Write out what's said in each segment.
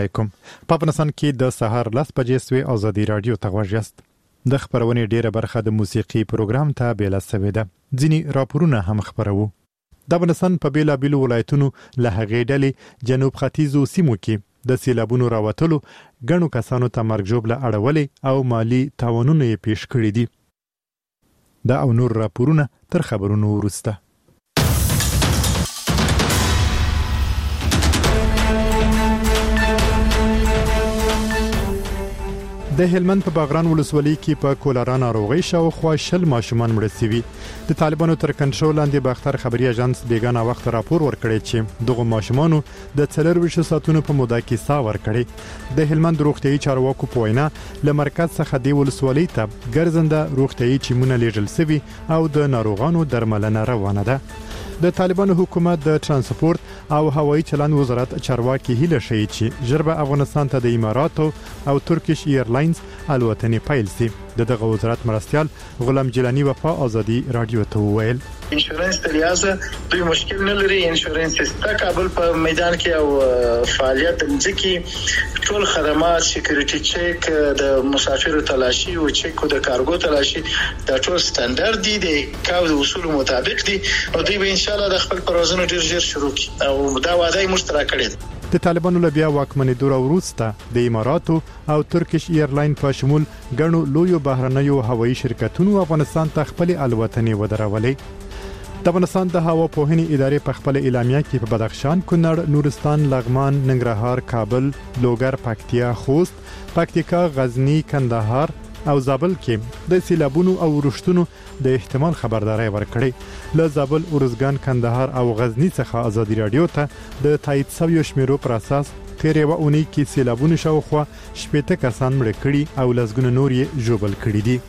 علیکم. په افغانستان کې د سهار 10 بجې سوی ازادي رادیو ته غوږ یاست. د خبرونې ډیره برخه د موسیقي پروګرام ته بیل سوی ده. ځینی راپورونه هم خبرو. د افغانستان په بیلابیلو ولایتونو له هغې ډلې جنوب ختیځو سیمو کې د سیلابونو راوتلو ګڼو کسانو ته مرګ ژوبله اړولې او مالی تاوانونه یې پیښ کړي دي. دا او نور راپورونه تر خبرونو وروسته. د هلمند په باغران ولسوالۍ کې په کولرا ناروغۍ شاوخوا 60 ماشومان مړه شوي. د طالبانو تر کنټرول لاندې باختر خبري اژانس بیګانه وخت راپور ورکړی چې دغه ماشومانو د 24 ساعتونو په موده کې ساه ورکړي. د هلمند روغتيایي چارواکو په وینا له مرکز څخه د ولسوالۍ ته ګرځنده روغتيایي ټیمونه لیږل شوي او د ناروغانو درملنه روانه ده. د طالبانو حکومت د ترانسپورت او هوایي چلند وزارت چارواکي هیله شي چې ژر به افغانستان ته د اماراتو او ترکیش ایرلاینز الوتنې پیل شي. دغه وزارت مرستيال غلام جیلانی وفا ازادي رادیو ته ویل انشورنس تلیازه دوی مشکل نه لري. انشورنس ستا کابل په میدان کې او فعالیت ځکه ټول خدمات سکیورټي چیک د مسافرو تلاشي او چیک د کارګو تلاشي دا ټول سټانډرډ دي د کاو د اصول مطابق دي او دوی به ان شاء الله د خپل پروازونو ډیر ژر شروع کړي او دا وعده یې مشترک کړي. د طالبانو لبیا واکمنې دوره وروسته د اماراتو او ترکیش ایرلاین په شمول ګڼو لویو بهرنیو هوایي شرکتونو افغانستان ته خپل الوتنې ودرولې. د افغانستان د هوا پوهنې ادارې په خپل اعلامیه کې په بدخشان، کونړ، نورستان، لغمان، ننګرهار، کابل، لوګر، پکتیا، خوست، پکتیکا، غزنی، کندهار او زابل کې د سیلابونو او ورښتونو د احتمال خبرداري ورکړي. له زابل، ارزګان، کندهار او غزنی څخه ازادي رادیو ته د تایید شویو شمیرو پر اساس تیرې و اونۍ کې سیلابونو شاوخوا 80 کسان مړه کړي او لسګونه نور یې ژوبل کړي دي.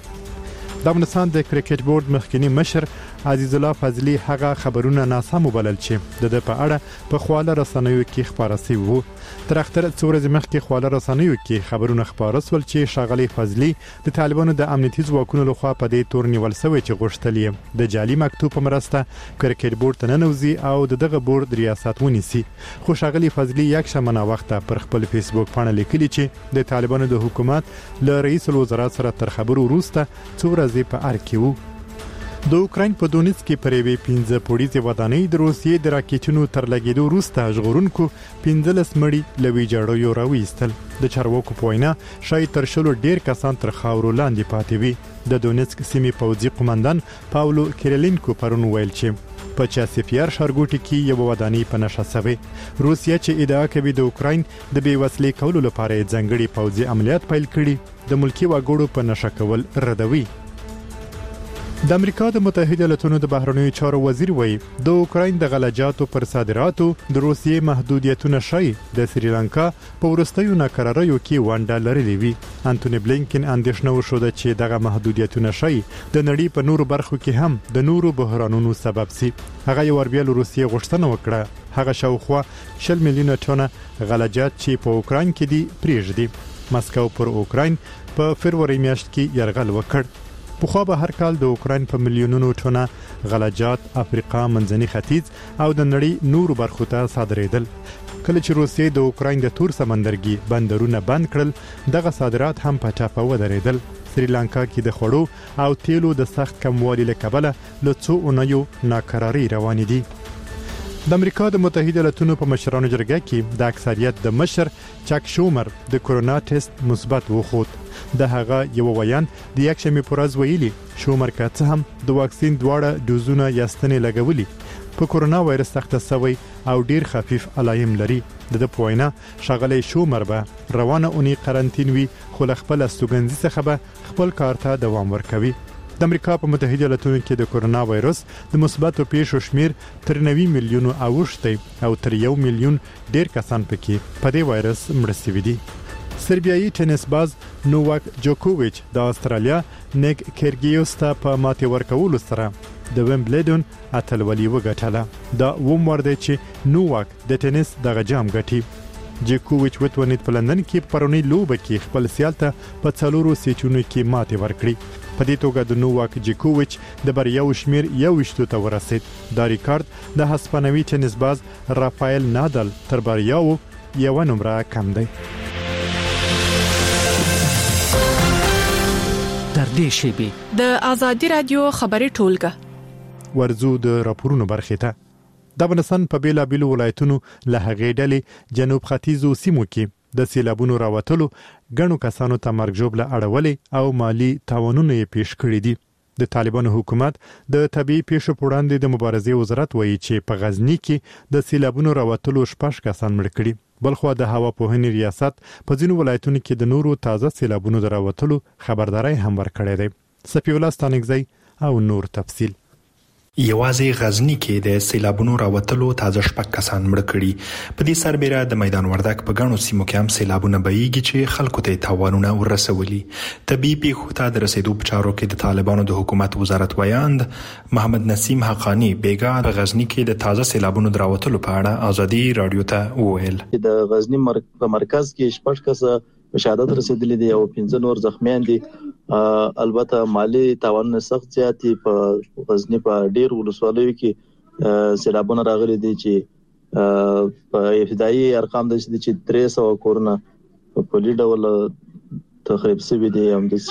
د افغانستان د کرکټ بورډ مخکنی مشر عزیز الله فضلی هغه خبرونه ناسم وبلل چې د په اړه په خواله رسنیو کې خبره شوی وو. تر اختر څورز مخکې خواله رسنیو کې خبرونه خبره سول چې شاغلی فضلی د طالبانو د امنیتي ځواکونو لخوا په دې تور نیول شوی چې غوښتل د جعلي مکتوب په مرسته کرکټ بورډ ته ننوځي او دغه بورډ ریاست ونیسي. خو شاغلی فضلی یک شمنه وخت پر خپل فیسبوک باندې لیکلی چې د طالبانو د حکومت له رئیس الوزرا سره تر خبرو وروسته څورز په ارکیو. د اوکراین په دونیتسک کې پرېوي 15 پوړیزه ودانۍ د روسیې د راکېټونو تر لګیدو وروسته ژغورونکو 15 مړي لوي جوړو راوېستل. د چارواکو په وینا شاید تر شلو ډیر کسان تر خاورو لاندې پاتې وي. د دونیتسک سیمې پوځي قومندان پاولو کیرلینکو پرون ویل چې په چاسفیار ښارګوټي کې یو ودانۍ په نشه شوی. روسیا چې ادعا کوي د اوکراین د بې وسلې کولو لپاره ځنګړي پوځي عملیات پیل کړي، د ملکی وګړو په نشه کول ردوي. د امریکا د متحده ایالاتونو د بهرنیو چارو وزیر وایي د اوکراین د غلجاتو پر صادراتو د روسیې محدودیتونه شي د سریلانکا په ورستیو ناکراریو کې ونډه لرلې وي. انټونی بلینکن اندېښنه وښوده چې دغه محدودیتونه شي د نړۍ په نورو برخو کې هم د نورو بحرانونو سبب شي. هغه یو وربیل روسیې غوښتنه وکړه هغه شاوخوا 10 میلیونه ټنه غلجات چې په اوکراین کې دي پریږدي. مسکو پر اوکراین په فروری میاشت کې یرغل وکړ. په خو به هر کال د اوکراین په میلیونونو ټنه غلجات افریقا، منځني ختیځ او د نړۍ نورو برخو ته صادرېدل. کله چې روسیې د اوکراین د تور سمندرګي بندرونه بند کړل دغه صادرات هم په ټاپه ودرېدل. سریلانکا کې د خوړو او تیلو د سخت کموالي له کبله له څو اونیو ناکراری روان دي. د امریکا د متحده ایالاتونو په مشرانو جرګه کې د اکثریت د مشر چاک شومر د کورونا ټیسټ مثبت وخوت. د هغه یو ویان د یک شنبه پر ورځ ویلي شومر که څه هم د واکسین دواړه ډوزونه یاستنې لګولي په کورونا وایرس تخته سوی او ډیر خفیف علایم لري. د پوینا شغلې شومر به روانه اونۍ قرنټین وی خو خپل استوګنځي څخه به خپل کار ته دوام ورکوي. د امریکا په متحده ایالاتونو کې د کورونا وایرس د مثبتو پیښو شمیر تر 90 میلیونو اوښتی او تر 1 میلیون ډیر کسان پکې په دې وایرس مړ شوي دي. سربیایي ټینس باز نوواک جوکوویچ د استرالیا نیک کیرګیوس ته په ماتې ورکولو سره د ویمبلډن اتلولي وګټله. دا ومور دی چې نوواک د ټینس دغه جام ګټي. جوکوویچ وتونید په لندن کې پرونی لوبه کې خپل سیال ته په 4 سیټونو کې ماتې ورکړي. په دې توګه د نوواک جوکوویچ د بریاو شمیر 21 ته ورسید. دا ریکارډ د هسپانوي ټینس باز رافایل نادال تر بریاو یو نمره کم دی. در دې شیبې د آزادي رادیو خبري ټولګه ورزو د راپورونو برخې ته. د افغانستان په بیلابیلو ولایتونو له هغې ډلې جنوب ختیځو سیمو کې د سیلابونو راوتلو ګڼو کسانو ته مرګ ژوبله اړولې او مالی تاوانونه یې پیښ کړي دي. د طالبانو حکومت د طبيعي پیښو په وړاندې د مبارزې وزارت وایي چې په غزنی کې د سیلابونو راوتلو 6 کسان مړ کړي. بلخو د هوا پوهنې ریاست په ځینو ولایتونو کې د نورو تازه سیلابونو د راوتلو خبرداري هم ورکړې ده. صفی الله ستانګزی او نور تفصیل. یوازې غزنی کې د سیلابونو راوتلو تازه 6 کسان مړ کړي. په دې سربېره د میدان وردګ په ګڼو سیمو کې هم سیلابونه بهیږي چې خلکو ته تاوانونه ورسولي. طبيعي پیښو ته د رسیدو په چارو کې د طالبانو د حکومت وزارت ویاند محمد نسیم حقانی بیګا د غزنی کې د تازه سیلابونو راوتلو په اړه آزادي رادیو ته وویل. د غزنی په مرکز کې 6 کسه شهادت رسیدلې دي او 15 نور زخمیان دي. البته مالی تاوانونه سخت زیاتی په غزنی په ډیر ولسوالیو کې سیلابونه راغلي دي چې په ابتدایي ارقام د 300 کورونه په لید ډول تخریب شوي دي. هم د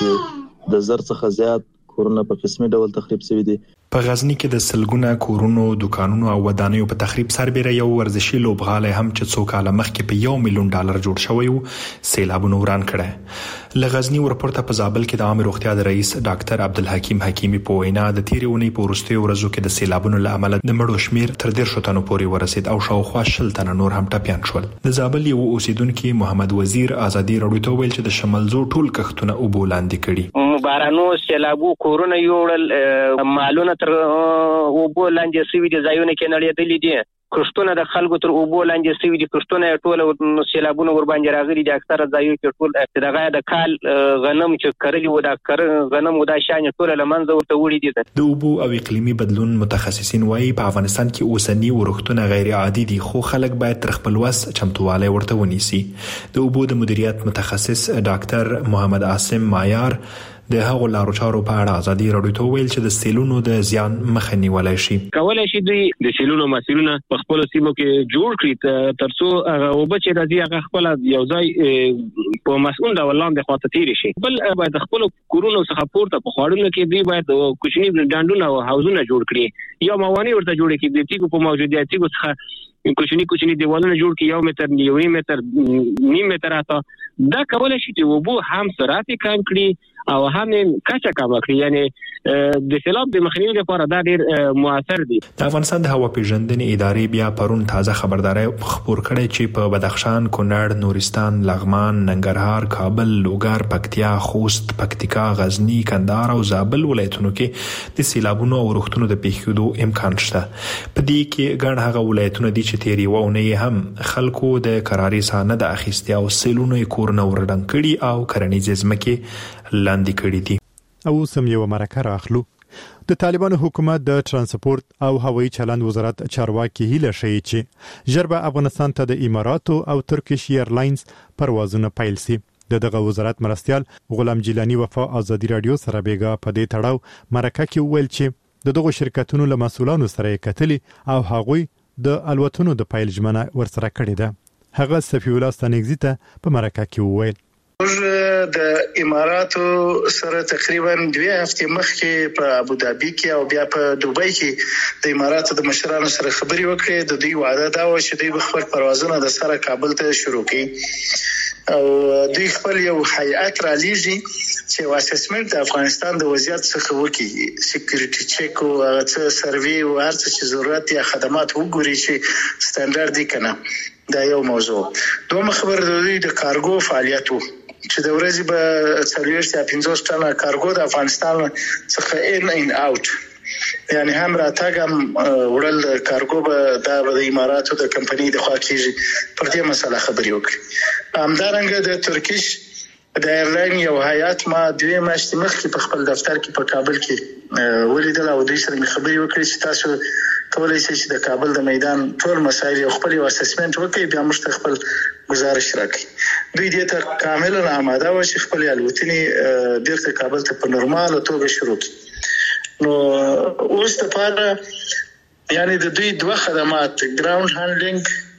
زر څخه زیات کورونه په قسمي ډول تخریب شوي دي. په غزنی کې د سلګونه کورونو، دکانونو او ودانیو په تخریب سربېره یو ورزشي لوبغالی هم چې څو کاله مخکې په $1 ملیون جوړ شوی و سیلابونو وران کړی. له غزنی ورپورته په زابل کې د عامه روغتیا د رئیس ډاکټر عبدالحکیم حکیمی په وینا د تیرې اونۍ په وروستیو ورځو کې د سیلابونو له امله د مړو شمیر تر 150 تنو پورې ورسید او شاوخوا 20 تنه نور هم ټپیان شول. د زابل یو اوسیدونکو محمد وزیر آزادي رادیو ته ویل چې د شمالزو ټول کښتونه اوبو لاندې کړي. بارانو سیلابو کورونه یوړل، مالونه تر اوبو لاندې سوي دي، ځایونه کې نړیدلې دي، کښتونه د خلکو تر اوبو لاندې سوي دي، کښتونه ټول سیلابونه ور باندې راغلي دي. اکثره ځایونه کې ټول دغه د کال غنم چې کرلي و دا غنم و دا شان ټول لمنځه ورته وړي دي. د اوبو او اقلیمي بدلون متخصصین وایي په افغانستان کې اوسنی ورښتونه غیر عادي دي، خو خلک باید تر خپل وس چمتووالی ورته ونیسي. د اوبو د مدیریت متخصص ډاکټر محمد عاصم مایار د هغو لارو چارو په اړه آزادي رادیو ته ویل چې د سیلونو د زیان مخه نیولای شي. کولای شي دوی د سیلونو مسیرونه په خپل سیمو کې جوړ کړي ترڅو هغه وبچ راځي هغه خپل یو ځای په مسؤل ډول لاندې خواته تیر شي. بل باید خپل کورونو څخه پورته په خاورونو کې دوی باید کوچني ډانډونه او حوضونه جوړ کړي یا موانع ورته جوړ کړي. د تیګو په موجودیت څخه کوچني دیوالونه جوړ کړي، 1 متر، 1.5 متر، 1.5 متر اته. دا کولای شي چې وبو هم سرعت کم کړي او هم کچا کم کړي. یعنی د سیلاب د مخنیوي لپاره دا ډیر موثر دي. د افغانستان د هوا پیژندنې ادارې بیا پرون تازه خبرداري خبر کړي چې په بدخشان، کونړ، نورستان، لغمان، ننګرهار، کابل، لوګر، پکتیا، خوست، پکتیکا، غزنی، کندهار او زابل ولایتونو کې د سیلابونو او ورښتونو د پیښېدو امکان شته. په دې کې ګڼ هغه ولایتونه دي چې تیری وونه هم خلکو د قرارې سانه د اخیستیا او سیلونو کورونه ورډنګ کړي او کرنیزې ځمکې لاندې کړي دي. او سم یو مرکه راخلو. د طالبانو حکومت د ترانسپورت او هوایي چلند وزارت چارواکي هیله شي چې ژر به افغانستان ته د اماراتو او ترکیش ایرلاینز پروازونه پیل شي. دغه وزارت مرستيال غلام جیلانی وفا آزادي رادیو سره بیګا په دې تړاو مرکه کې ویل چې دغه شرکتونو له مسؤلانو سره کتلي او هغوی د الوتنو د پیل ژمنه ورسره کړې ده. هغه صفی الله ستانګزی ته په مرکه کې وویل د اماراتو سره تقریبا 2 هفتې مخکې په ابوظبي کې او بیا په دوبۍ کې د اماراتو د مشرانو سره خبري وکړې. د دوی وعده دا و چې دوی خپل پروازونه د سره کابل ته شروع کړي او دوی خپل یو هیئات را لیږي چې اسسمنت د افغانستان د وضعیت څخه وکړي، سکیورټي چیک او سروي او هر څه چې ضرورت یا خدمات وګوري چې سټانډرډ دي کنه. دا یو موضوع. دوه خبر د دوی د کارګو فعالیتو چې د ورځې به 40 یا 50 ټنه کارګو د افغانستان څخه ان اوټ، یعنی هم راتګم وړل کارګو به د اماراتو د کمپنۍ د خوا کېږي. پر دې مسله خبرې وکړي. همدارنګه د ترکیش د ایرلاین یو هیئات ما 2 میاشتې مخکې په خپل دفتر کې په کابل کې ولیدل او دوی سره خبرې وکړې چې تاسو کولای شئ چې د کابل د میدان ټول مسایل یو خپل اسسمنت وکړي، بیا موږ خپل گزارش راکړي. دوی دې ته کاملا آماده و چې خپل الوتنې بیرته کابل ته په نورماله توګه شروع کړي. نو اوس ته پاره یعنی د دوی 2 خدمات ګراوند هانډلینګ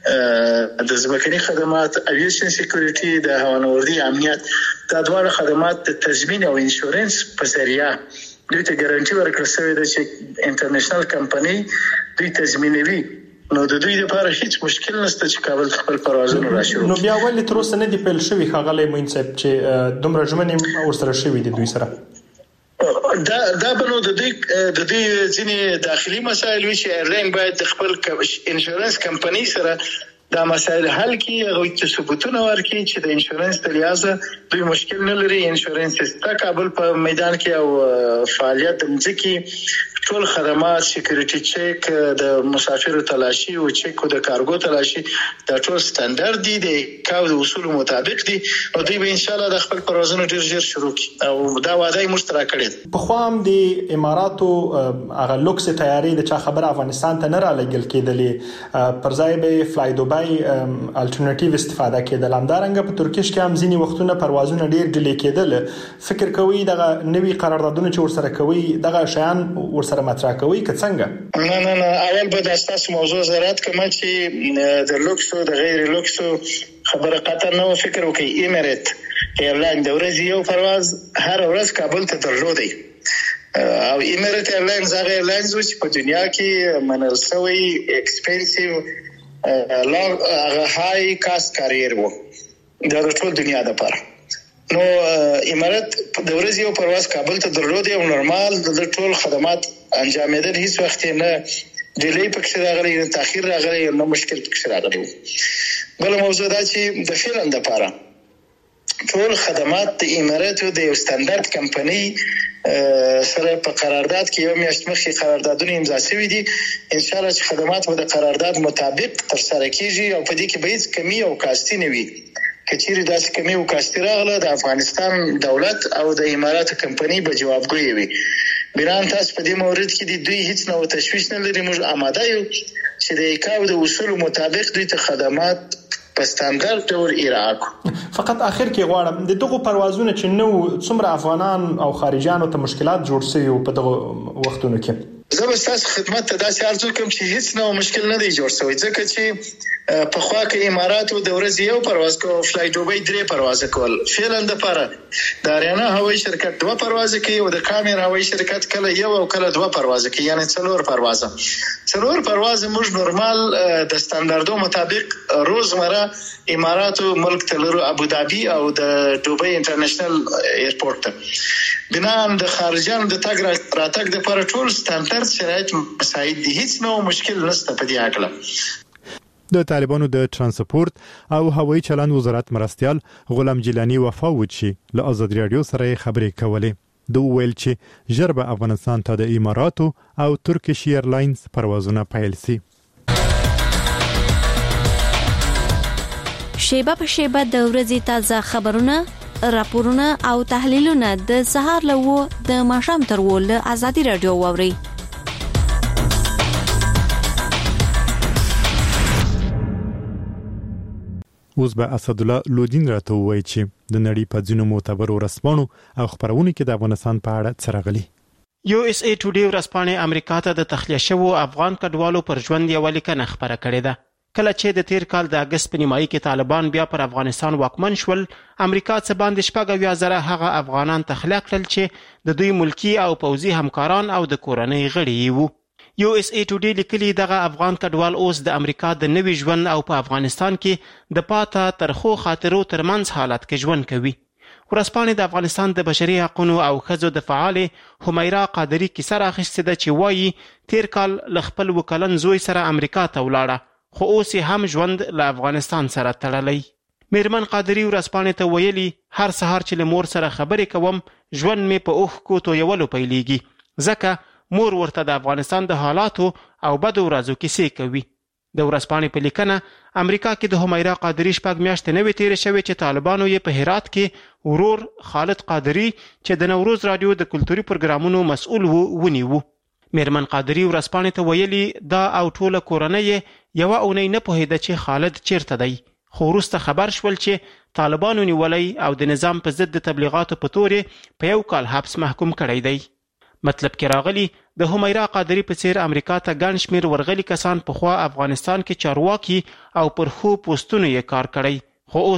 د ځمکني خدمات اویشن سکیورټي د هوانوردي امنیت دا ډول خدمات د تضمین او انشورنس په ذریعہ دوی ته ګارانټي ورکړل شوې ده چې انټرنیشنل کمپنی دوی تضمینوي نو د دوی لپاره هیڅ مشکل نشته چې کابل خپل پروازونه راشي. نو بیا ولې تر اوسه نه دی پیل شوی ښاغلی معین صاحب چې دومره ژمنې ورسره شوي دي دوی سره؟ دا بنو د دوی ځینې داخلي مسایل وي چې ایرلاین باید د خپل انشورنس کمپنی سره دا مسایل حل کړي او چې ثبوتونه ورکړي چې د انشورنس د لحاظه دوی مشکل نه لري. انشورنس سیستم کابل په میدان کې او فعالیت مځکي ټول خدمات سکیورټي چیک د مسافرو تلاشي او چیک د کارګو تلاشي دا ټول سټانډرډ دي د کاو د اصول مطابق دي او دوی به ان شاء الله د خپل پروازونه ډیر ژر شروع کړي او دا وعده یې مشترک کړي. په خو هم د اماراتو هغه لوکس تیاری د چا خبر افغانستان ته نه را لګل کېدلې پر ځای به فلای دوبای الټرنیټیو استفاده کېدل. همدارنګه په ترکیش کې هم ځینی وختونه پروازونه ډیر ډیلی کېدل. فکر کوي دغه نوي قراردادونه چې ورسره کوي دغه شیان ورسره مطرح کوي که څنګه؟ نه اول به د اساس موضوع زراعت کما چې د لوکسو د غیر لوکسو خبره قطر نو فکر وکي. ایمریت ایرلاین د ورځې یو پرواز هر ورځ کابل ته درلودي او ایمریت ایرلاین زغه ایرلاینز چې په دنیا کې منل شوی ایکسپنسیو هاي کاست کاریر وو د ټول دنیا لپاره. نو امارات د ورځې یو پرواز کابل ته درلودي او نورمال د ټول خدمات انجامېدل هیڅ وخت نه ډیلی پکې راغلی نه تاخير راغلی نه مشکل پکې راغلی. بل موضوع دا چې د فعلا لپاره ټول خدمات د اماراتو د یو سټانډرډ کمپنی سره په قرارداد کې یو میاشت مخکې قراردادونه امضا شوي دي. ان شاء الله چې خدمات به د قرارداد مطابق ترسره کیږي او په دې کې به هیڅ کمی او کاستی نه وي. کچېرې داسې کمی او کاستی راغله د افغانستان دولت او د اماراتو کمپنی به جوابګوی وي. بیران تاسو په دې مورد کې دوی هیڅ نو تشویش نه لري. موږ آماده یو چې د ایکاو د اصول مطابق دوی ته خدمات په سټانډرډ ډول ارائه کړو. فقط اخر کې غواړم د دغه پروازونو چې نو څومره افغانان او خارجيانو ته مشکلات جوړ شوي په دغه وختونو کې زه به تاسو خدمت ته داسې ارزو کوم چې هیڅ نو مشکل نه دی جوړ شوی ځکه چې په خوا کې اماراتو د ورځې یو پرواز کو فلای دوبۍ 3 پرواز کول فعلا د لپاره د اریانا هوایي شرکت 2 پرواز کوي او د کامیر هوایي شرکت کله یو او کله 2 پرواز کوي یعنی 4 پرواز موږ نورمال د سټانډردو مطابق روزمره اماراتو ملک تلرو ابوظبي او د دوبۍ انټرنیشنل ایرپورټ ته بنا د خارجيانو د تګ راتګ د لپاره ټول سټانډرد شرایط مساعد دي. هیڅ نو مشکل نشته په دې اړه. د طالبانو د ترانسپورت او هوایي چلند وزارت مرستيال غلام جیلانی وفاوت شي له آزاد رادیو سره خبرې کولې. د ویل چې ژر به افغانستان ته د اماراتو او ترکیش ایرلاینز پروازونه پیل شي. شیبه په شیبه د ورځې تازه خبرونه، راپورونه او تحلیلونه د سهار له د ماښام تر ول آزادي رادیو ووري. اوس به اسد الله لودین راته وایي چې د نړۍ په ځینو معتبرو رسمانو او خبرونو کې د افغانستان په اړه څرغلي. USA Today ورځپاڼې امریکا ته د تخلیه شوو افغان کډوالو پر ژوند یو لیکنه خبره کړې ده. کله چې د تیر کال د اگست په نیمایي کې طالبان بیا پر افغانستان واکمن شول، امریکا څخه باندې 70,000 هغه افغانان تخلیه کړل چې د دوی ملکی او پوځي همکاران او د کورنۍ غړي وو. USA Today لیکلي دغه افغان کډوال اوس د امریکا د نوي ژوند او په افغانستان کې د پاته ترخو خاطرو ترمنځ حالت کې ژوند کوي. ورځپاڼې د افغانستان د بشري حقوقو او ښځو د فعالې حمیرا قادری کیسه راخیستې ده چې وایي تیر کال له خپل وکلن زوی سره امریکا ته ولاړه خو اوس هم ژوند له افغانستان سره تړلی. میرمن قادری ورځپاڼې ته ویلي هر سهار چې له مور سره خبرې کوم ژوند مې په اوښکو تویولو پیلیږي ځکه مور ورته د افغانستان د حالاتو او بدو ورځو کیسې کوي. د ورځپاڼې په لیکنه امریکا کې د حمیرا قادری 6 میاشتې نوې تیرې شوې چې طالبانو یې په هرات کې ورور خالد قادری چې د نوروز رادیو د کلتوري پروګرامونو مسؤل ونیو. میرمن قادری ورځپاڼې ته ویلي دا او ټوله کورنۍ یو اونۍ نه پوهېده چې خالد چیرته دی، خو وروسته خبر شول چې طالبانو نیولی او د نظام په ضد د تبلیغاتو په تور په 1 کال حبس محکوم کړی دی. مطلب کې راغلی د همیرا قادری په څیر امریکا ته ګڼ شمېر ورغلي کسان پخوا افغانستان کې چارواکي او پر ښو پوسټونو یې کار کړی، خو